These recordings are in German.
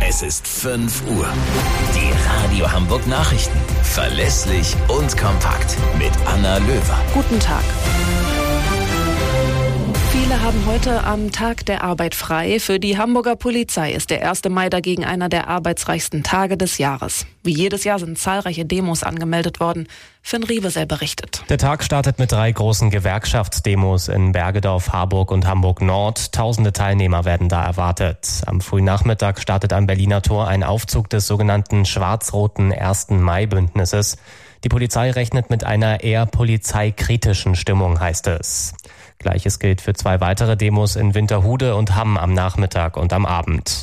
Es ist 5 Uhr. Die Radio Hamburg Nachrichten. Verlässlich und kompakt. Mit Anna Löwer. Guten Tag. Viele haben heute am Tag der Arbeit frei. Für die Hamburger Polizei ist der 1. Mai dagegen einer der arbeitsreichsten Tage des Jahres. Wie jedes Jahr sind zahlreiche Demos angemeldet worden. Finn Riebesell berichtet. Der Tag startet mit 3 großen Gewerkschaftsdemos in Bergedorf, Harburg und Hamburg-Nord. Tausende Teilnehmer werden da erwartet. Am frühen Nachmittag startet am Berliner Tor ein Aufzug des sogenannten schwarz-roten 1. Mai-Bündnisses. Die Polizei rechnet mit einer eher polizeikritischen Stimmung, heißt es. Gleiches gilt für 2 weitere Demos in Winterhude und Hamm am Nachmittag und am Abend.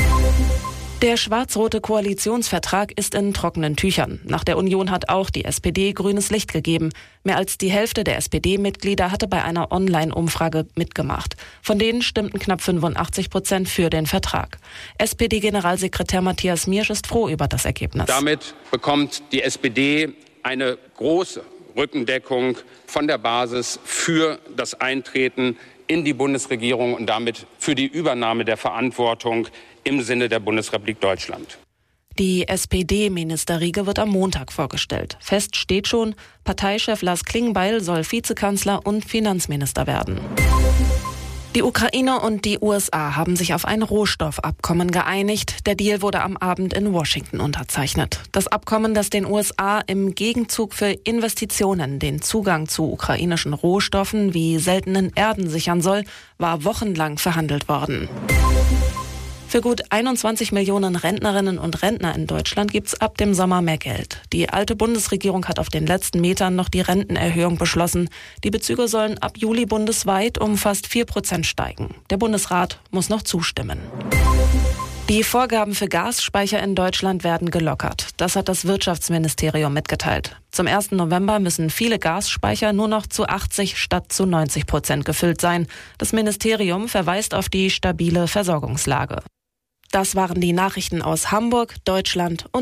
Der schwarz-rote Koalitionsvertrag ist in trockenen Tüchern. Nach der Union hat auch die SPD grünes Licht gegeben. Mehr als die Hälfte der SPD-Mitglieder hatte bei einer Online-Umfrage mitgemacht. Von denen stimmten knapp 85% für den Vertrag. SPD-Generalsekretär Matthias Miersch ist froh über das Ergebnis. Damit bekommt die SPD eine große Rückendeckung von der Basis für das Eintreten in die Bundesregierung und damit für die Übernahme der Verantwortung im Sinne der Bundesrepublik Deutschland. Die SPD-Ministerriege wird am Montag vorgestellt. Fest steht schon, Parteichef Lars Klingbeil soll Vizekanzler und Finanzminister werden. Die Ukraine und die USA haben sich auf ein Rohstoffabkommen geeinigt. Der Deal wurde am Abend in Washington unterzeichnet. Das Abkommen, das den USA im Gegenzug für Investitionen den Zugang zu ukrainischen Rohstoffen wie seltenen Erden sichern soll, war wochenlang verhandelt worden. Für gut 21 Millionen Rentnerinnen und Rentner in Deutschland gibt's ab dem Sommer mehr Geld. Die alte Bundesregierung hat auf den letzten Metern noch die Rentenerhöhung beschlossen. Die Bezüge sollen ab Juli bundesweit um fast 4% steigen. Der Bundesrat muss noch zustimmen. Die Vorgaben für Gasspeicher in Deutschland werden gelockert. Das hat das Wirtschaftsministerium mitgeteilt. Zum 1. November müssen viele Gasspeicher nur noch zu 80 statt zu 90% gefüllt sein. Das Ministerium verweist auf die stabile Versorgungslage. Das waren die Nachrichten aus Hamburg, Deutschland und